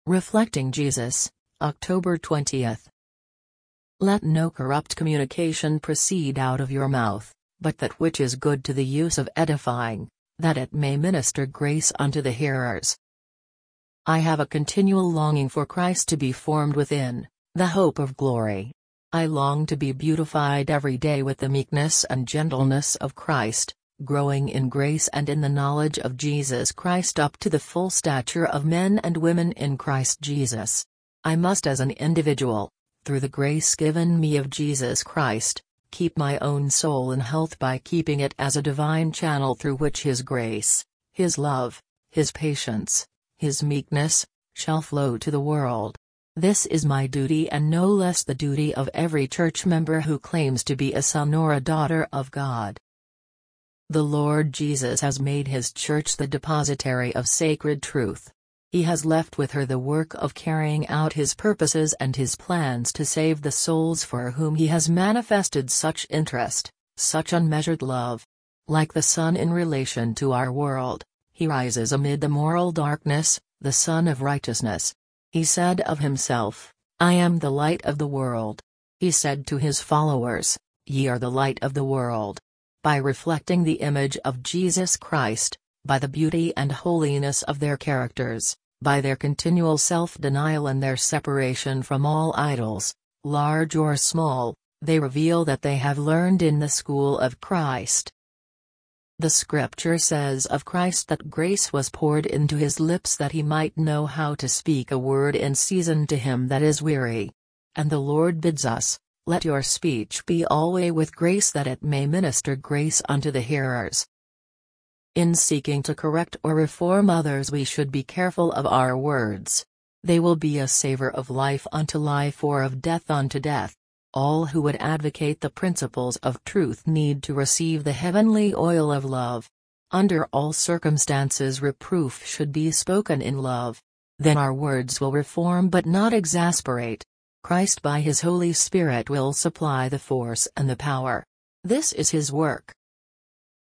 Reflecting Jesus, October 20th. Let no corrupt communication proceed out of your mouth, but that which is good to the use of edifying, that it may minister grace unto the hearers. I have a continual longing for Christ to be formed within, the hope of glory. I long to be beautified every day with the meekness and gentleness of Christ, growing in grace and in the knowledge of Jesus Christ up to the full stature of men and women in Christ Jesus. I must as an individual, through the grace given me of Jesus Christ, keep my own soul in health by keeping it as a divine channel through which His grace, His love, His patience, His meekness, shall flow to the world. This is my duty and no less the duty of every church member who claims to be a son or a daughter of God. The Lord Jesus has made His church the depositary of sacred truth. He has left with her the work of carrying out His purposes and His plans to save the souls for whom He has manifested such interest, such unmeasured love. Like the sun in relation to our world, He rises amid the moral darkness, the Sun of Righteousness. He said of Himself, "I am the light of the world." He said to His followers, "Ye are the light of the world." By reflecting the image of Jesus Christ, by the beauty and holiness of their characters, by their continual self-denial and their separation from all idols, large or small, they reveal that they have learned in the school of Christ. The Scripture says of Christ that grace was poured into His lips that He might know how to speak a word in season to him that is weary. And the Lord bids us, "Let your speech be alway with grace that it may minister grace unto the hearers." In seeking to correct or reform others we should be careful of our words. They will be a savor of life unto life or of death unto death. All who would advocate the principles of truth need to receive the heavenly oil of love. Under all circumstances reproof should be spoken in love. Then our words will reform but not exasperate. Christ by His Holy Spirit will supply the force and the power. This is His work.